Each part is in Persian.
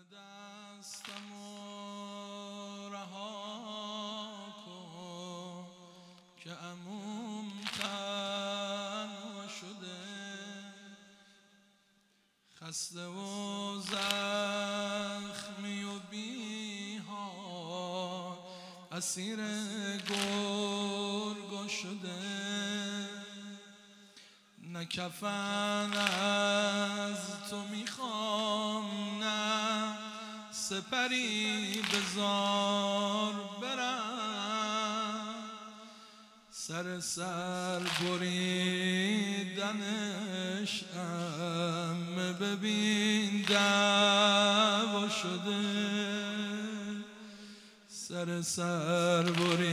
دستمو رها کن که عموم تنها شده، خسته و زخمی و بی‌حال اسیر گرگ شده. نه کفن از تو میخوام، نه سپری بزار برم، سر بریدنش ببین دعوا شده، سر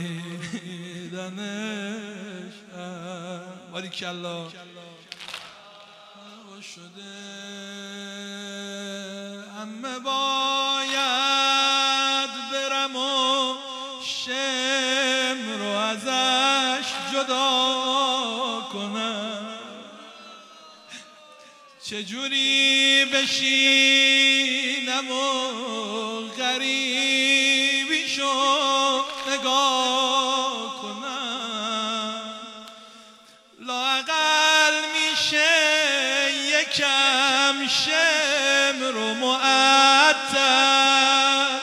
بریدنش باریکالله دعوا شده. همه باید برم و شم رو ازش جدا کنم، چجوری بشینم و غریبیشو نگاه کنم، لااقل میشه یکم شم رو معطل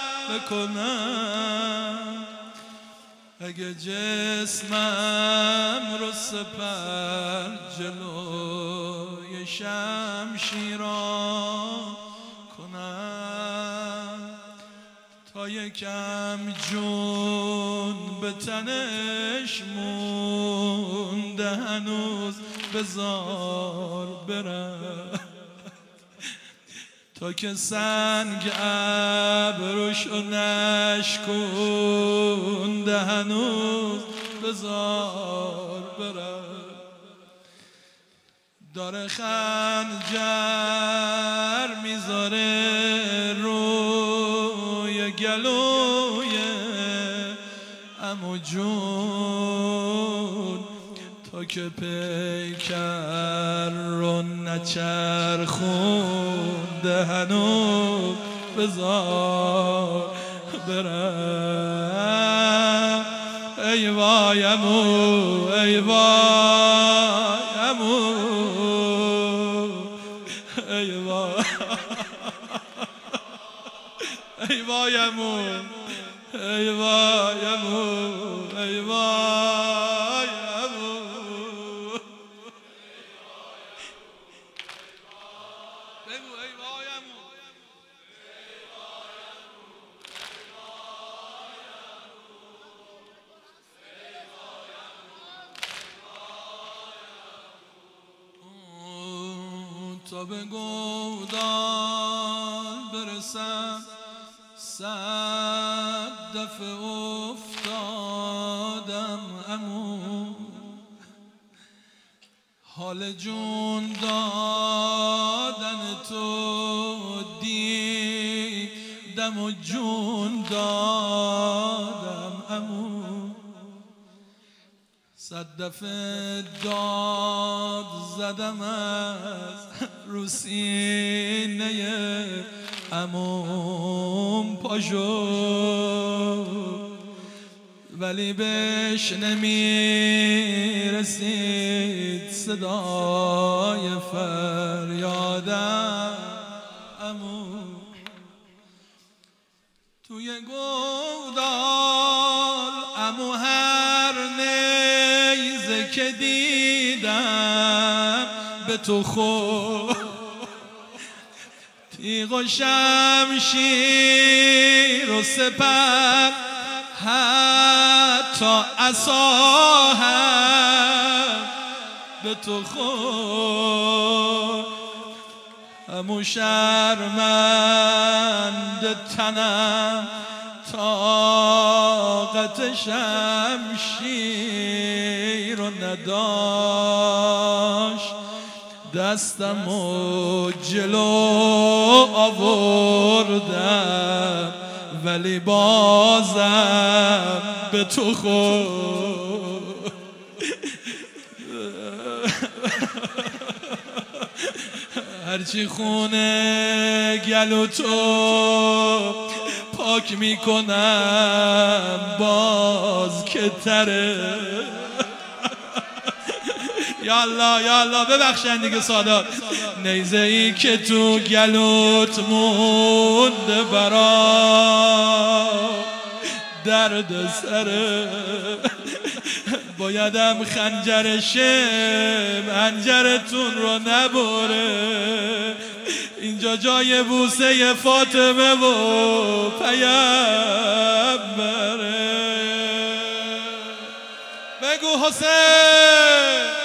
بکنم. اگه جسمم رو سپر جلوی شمشیران کنم، تا یکم جون به تنش مونده هنوز بذار برم، تا که سنگ ابروشو نشکونده هنوز بذار برم. داره خنجر میذاره روی گلوی عمو جون، تا که پیکر رو نچرخونده هنوز بذار برم. ای وای عمو، ای وای عمو، ای وای ای وای عمو، ای وای عمو، ای وای عمو. بگو ای وای عمو. تا به گودال برسم 100 دفعه افتادم عمو، حال جون دادن تو دیدم و جون دادم عمو. 100 دفعه داد زدم از رو سینه عموم پاشو، ولی بهش نمیرسید صدای فریادم عمو. توی گودال عمو هر نیزه که دیدم به تو خورد، تیغ و شمشیر و سپر حتی عصا هم به تو خورد. عمو شرمنده تنم طاقت شمشیر رو نداشت، دستم و جلو آوردم ولی بازم به تو خورد. هرچی خونه گلو تو پاک میکنم باز که تره. یالا یالا ببخشن دیگه سادات. نیزه ای که تو گلوت مونده برا درد سره، بایدم خنجرشم انجرتون رو نبره. اینجا جای بوسه فاطمه و پیامبره. بگو حسین